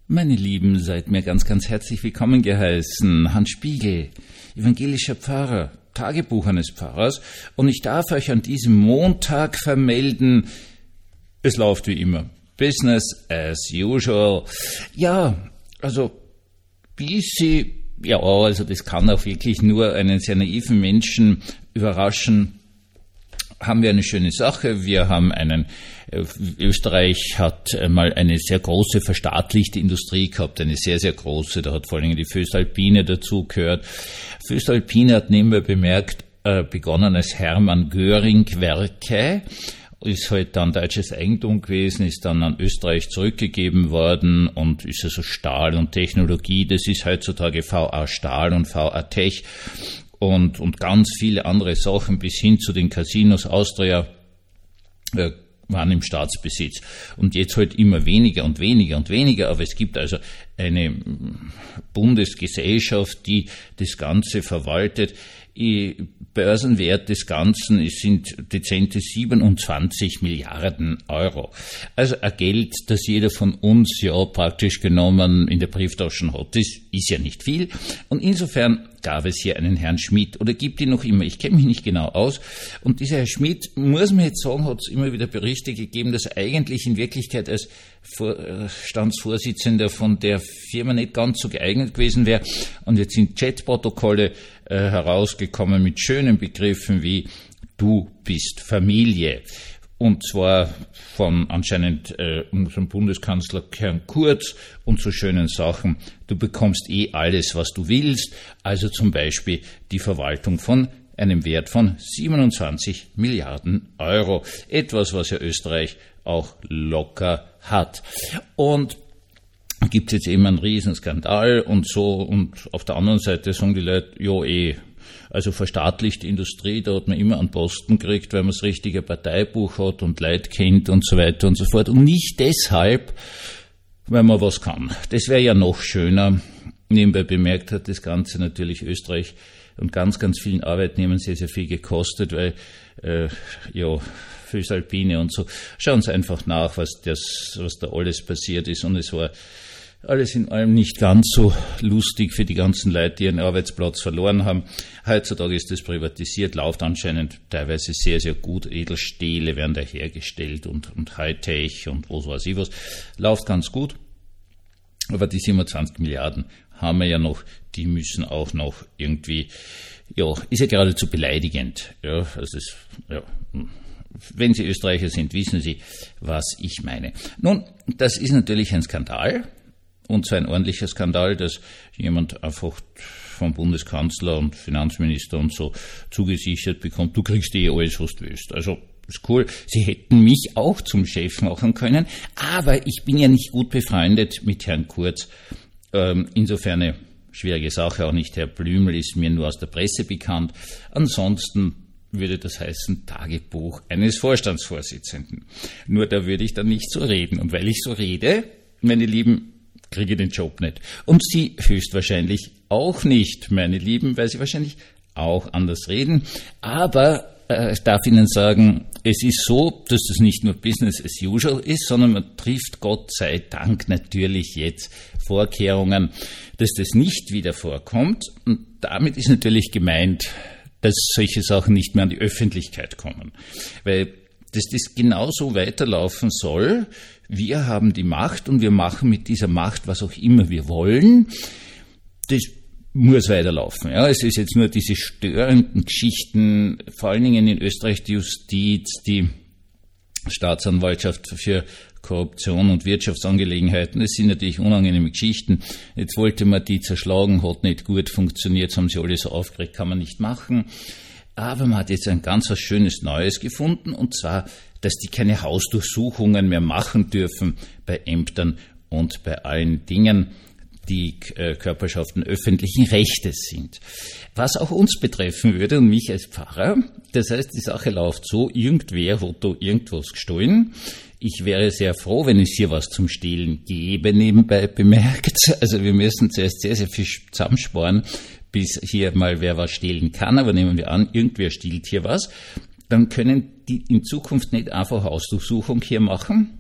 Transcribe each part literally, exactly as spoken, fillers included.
Meine Lieben, seid mir ganz, ganz herzlich willkommen geheißen. Hans Spiegel, evangelischer Pfarrer, Tagebuch eines Pfarrers. Und ich darf euch an diesem Montag vermelden, es läuft wie immer. Business as usual. Ja, also, busy, ja, also das kann auch wirklich nur einen sehr naiven Menschen überraschen. Haben wir eine schöne Sache. Wir haben einen, Österreich hat mal eine sehr große verstaatlichte Industrie gehabt, eine sehr, sehr große, da hat vor allem die Voestalpine dazugehört. Voestalpine hat nebenbei bemerkt, begonnen als Hermann Göring Werke, ist halt dann deutsches Eigentum gewesen, ist dann an Österreich zurückgegeben worden und ist also Stahl und Technologie, das ist heutzutage V A Stahl und V A Tech. Und, und ganz viele andere Sachen bis hin zu den Casinos Austria äh, waren im Staatsbesitz. Und jetzt halt immer weniger und weniger und weniger. Aber es gibt also eine Bundesgesellschaft, die das Ganze verwaltet. Börsenwert des Ganzen sind dezente siebenundzwanzig Milliarden Euro. Also ein Geld, das jeder von uns ja praktisch genommen in der Brieftasche hat. Das ist ja nicht viel. Und insofern gab es hier einen Herrn Schmidt oder gibt ihn noch immer. Ich kenne mich nicht genau aus. Und dieser Herr Schmidt, muss man jetzt sagen, hat es immer wieder Berichte gegeben, dass er eigentlich in Wirklichkeit als Vorstandsvorsitzender von der Firma nicht ganz so geeignet gewesen wäre. Und jetzt sind Chatprotokolle äh, herausgekommen mit schönen Begriffen wie du bist Familie. Und zwar von anscheinend äh, unserem Bundeskanzler Herrn Kurz und so schönen Sachen. Du bekommst eh alles, was du willst. Also zum Beispiel die Verwaltung von einem Wert von siebenundzwanzig Milliarden Euro. Etwas, was ja Österreich auch locker hat. Und gibt es jetzt eben einen Riesenskandal und so. Und auf der anderen Seite sagen die Leute, ja eh, also verstaatlichte Industrie, da hat man immer einen Posten gekriegt, weil man das richtige Parteibuch hat und Leute kennt und so weiter und so fort. Und nicht deshalb, weil man was kann. Das wäre ja noch schöner. Nebenbei bemerkt hat das Ganze natürlich Österreich und ganz, ganz vielen Arbeitnehmern sehr, sehr viel gekostet, weil, äh, ja, Voestalpine und so. Schauen Sie einfach nach, was das, was da alles passiert ist. Und es war alles in allem nicht ganz so lustig für die ganzen Leute, die ihren Arbeitsplatz verloren haben. Heutzutage ist das privatisiert, läuft anscheinend teilweise sehr, sehr gut. Edelstähle werden da hergestellt und, und Hightech und was weiß ich was. Läuft ganz gut. Aber die siebenundzwanzig Milliarden haben wir ja noch, die müssen auch noch irgendwie, ja, ist ja geradezu beleidigend. Ja, also das, ja, wenn Sie Österreicher sind, wissen Sie, was ich meine. Nun, das ist natürlich ein Skandal. Und zwar ein ordentlicher Skandal, dass jemand einfach vom Bundeskanzler und Finanzminister und so zugesichert bekommt, du kriegst eh alles, was du willst. Also, ist cool. Sie hätten mich auch zum Chef machen können, aber ich bin ja nicht gut befreundet mit Herrn Kurz. Ähm, insofern eine schwierige Sache, auch nicht Herr Blümel ist mir nur aus der Presse bekannt. Ansonsten würde das heißen Tagebuch eines Vorstandsvorsitzenden. Nur da würde ich dann nicht so reden. Und weil ich so rede, meine Lieben, kriege ich den Job nicht. Und Sie höchstwahrscheinlich auch nicht, meine Lieben, weil Sie wahrscheinlich auch anders reden. Aber äh, ich darf Ihnen sagen, es ist so, dass das nicht nur Business as usual ist, sondern man trifft Gott sei Dank natürlich jetzt Vorkehrungen, dass das nicht wieder vorkommt. Und damit ist natürlich gemeint, dass solche Sachen nicht mehr an die Öffentlichkeit kommen. Weil dass das genauso weiterlaufen soll. Wir haben die Macht und wir machen mit dieser Macht, was auch immer wir wollen. Das muss weiterlaufen. Ja, es ist jetzt nur diese störenden Geschichten, vor allen Dingen in Österreich die Justiz, die Staatsanwaltschaft für Korruption und Wirtschaftsangelegenheiten. Das sind natürlich unangenehme Geschichten. Jetzt wollte man die zerschlagen, hat nicht gut funktioniert, jetzt haben sie alle so aufgeregt, kann man nicht machen. Aber man hat jetzt ein ganz was Schönes Neues gefunden, und zwar, dass die keine Hausdurchsuchungen mehr machen dürfen bei Ämtern und bei allen Dingen, die äh, Körperschaften öffentlichen Rechtes sind. Was auch uns betreffen würde und mich als Pfarrer, das heißt, die Sache läuft so, irgendwer hat da irgendwas gestohlen. Ich wäre sehr froh, wenn es hier was zum Stehlen gäbe, nebenbei bemerkt. Also wir müssen zuerst sehr, sehr viel zusammensparen, bis hier mal wer was stehlen kann. Aber nehmen wir an, irgendwer stiehlt hier was. Dann können die in Zukunft nicht einfach Hausdurchsuchung hier machen.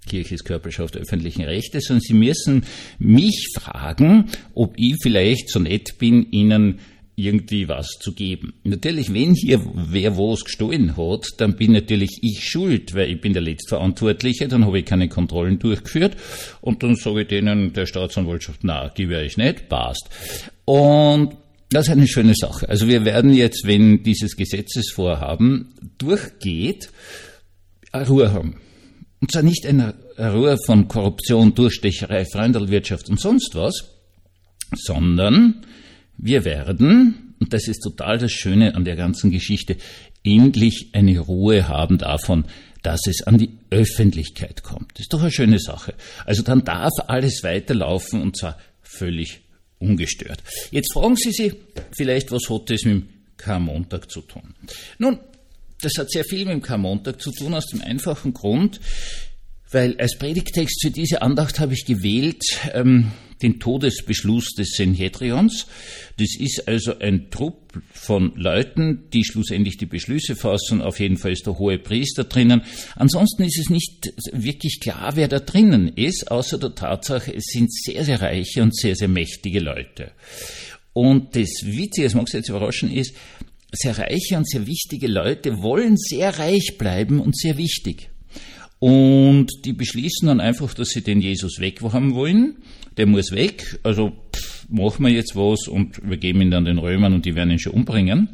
Kirche ist Körperschaft öffentlichen Rechtes, sondern Sie müssen mich fragen, ob ich vielleicht so nett bin, Ihnen irgendwie was zu geben. Natürlich, wenn hier wer was gestohlen hat, dann bin natürlich ich schuld, weil ich bin der Letztverantwortliche, dann habe ich keine Kontrollen durchgeführt und dann sage ich denen, der Staatsanwaltschaft, na, gebe ich euch nicht, passt. Und das ist eine schöne Sache. Also wir werden jetzt, wenn dieses Gesetzesvorhaben durchgeht, eine Ruhe haben. Und zwar nicht eine Ruhe von Korruption, Durchstecherei, Freundelwirtschaft und sonst was, sondern wir werden, und das ist total das Schöne an der ganzen Geschichte, endlich eine Ruhe haben davon, dass es an die Öffentlichkeit kommt. Das ist doch eine schöne Sache. Also dann darf alles weiterlaufen und zwar völlig ungestört. Jetzt fragen Sie sich vielleicht, was hat das mit dem Karmontag zu tun? Nun, das hat sehr viel mit dem Karmontag zu tun, aus dem einfachen Grund, weil als Predigtext für diese Andacht habe ich gewählt ähm, den Todesbeschluss des Sanhedrions. Das ist also ein Trupp von Leuten, die schlussendlich die Beschlüsse fassen. Auf jeden Fall ist der hohe Priester drinnen. Ansonsten ist es nicht wirklich klar, wer da drinnen ist, außer der Tatsache, es sind sehr, sehr reiche und sehr, sehr mächtige Leute. Und das Witzige, das mag Sie jetzt überraschen, ist, sehr reiche und sehr wichtige Leute wollen sehr reich bleiben und sehr wichtig. Und die beschließen dann einfach, dass sie den Jesus weghaben wollen. Der muss weg, also pff, machen wir jetzt was und wir geben ihn dann den Römern und die werden ihn schon umbringen.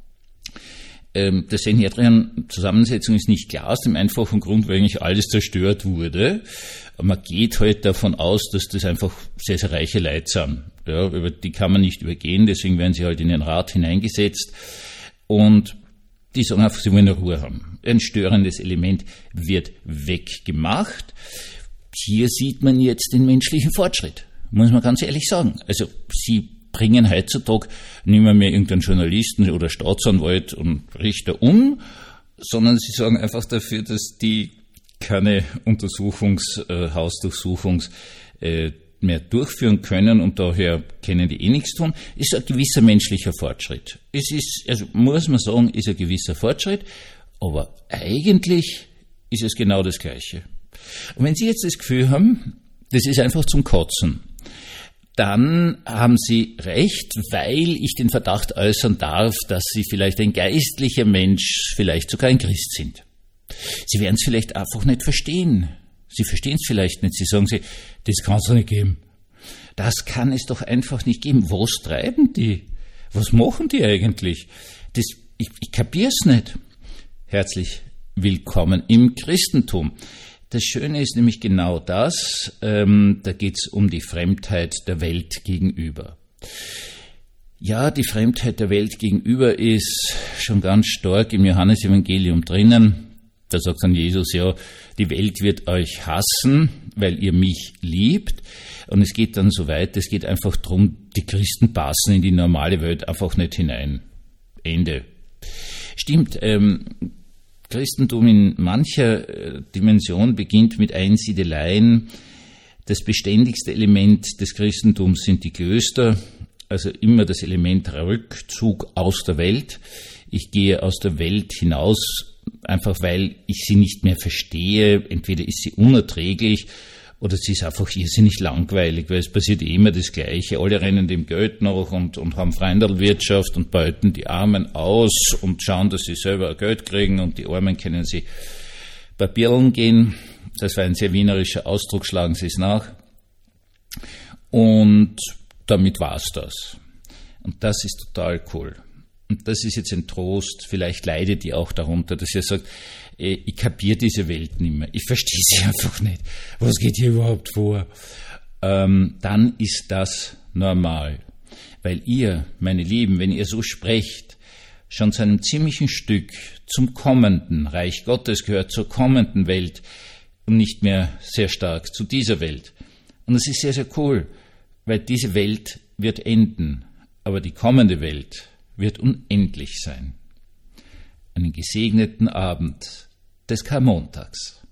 Ähm, der Sanhedrin-Zusammensetzung ist nicht klar, aus dem einfachen Grund, weil eigentlich alles zerstört wurde. Man geht halt davon aus, dass das einfach sehr, sehr reiche Leute sind. Ja, über die kann man nicht übergehen, deswegen werden sie halt in den Rat hineingesetzt. Und die sagen einfach, sie wollen Ruhe haben. Ein störendes Element wird weggemacht. Hier sieht man jetzt den menschlichen Fortschritt, muss man ganz ehrlich sagen. Also sie bringen heutzutage nicht mehr, mehr irgendeinen Journalisten oder Staatsanwalt und Richter um, sondern sie sorgen einfach dafür, dass die keine Untersuchungs-, äh, Hausdurchsuchungs- äh, mehr durchführen können und daher können die eh nichts tun, ist ein gewisser menschlicher Fortschritt. Es ist, also muss man sagen, ist ein gewisser Fortschritt, aber eigentlich ist es genau das Gleiche. Und wenn Sie jetzt das Gefühl haben, das ist einfach zum Kotzen, dann haben Sie recht, weil ich den Verdacht äußern darf, dass Sie vielleicht ein geistlicher Mensch, vielleicht sogar ein Christ sind. Sie werden es vielleicht einfach nicht verstehen. Sie verstehen es vielleicht nicht. Sie sagen sich, das kann es doch nicht geben. Das kann es doch einfach nicht geben. Was treiben die? Was machen die eigentlich? Das, ich ich kapiere es nicht. Herzlich willkommen im Christentum. Das Schöne ist nämlich genau das, ähm, da geht es um die Fremdheit der Welt gegenüber. Ja, die Fremdheit der Welt gegenüber ist schon ganz stark im Johannesevangelium drinnen. Da sagt dann Jesus, ja, die Welt wird euch hassen, weil ihr mich liebt. Und es geht dann so weit, es geht einfach darum, die Christen passen in die normale Welt einfach nicht hinein. Ende. Stimmt, ähm, Christentum in mancher äh, Dimension beginnt mit Einsiedeleien. Das beständigste Element des Christentums sind die Klöster, also immer das Element Rückzug aus der Welt. Ich gehe aus der Welt hinaus, einfach weil ich sie nicht mehr verstehe. Entweder ist sie unerträglich oder sie ist einfach irrsinnig langweilig, weil es passiert immer das Gleiche. Alle rennen dem Geld nach und, und haben Freundelwirtschaft und beuten die Armen aus und schauen, dass sie selber Geld kriegen und die Armen können sie Papierlen gehen. Das war ein sehr wienerischer Ausdruck, schlagen Sie es nach. Und damit war's das. Und das ist total cool. Und das ist jetzt ein Trost, vielleicht leidet ihr auch darunter, dass ihr sagt, ich kapiere diese Welt nicht mehr, ich verstehe sie einfach nicht. Was geht hier überhaupt vor? Ähm, dann ist das normal. Weil ihr, meine Lieben, wenn ihr so sprecht, schon zu einem ziemlichen Stück zum kommenden Reich Gottes gehört, zur kommenden Welt und nicht mehr sehr stark zu dieser Welt. Und das ist sehr, sehr cool, weil diese Welt wird enden, aber die kommende Welt wird unendlich sein. Einen gesegneten Abend des Karmontags.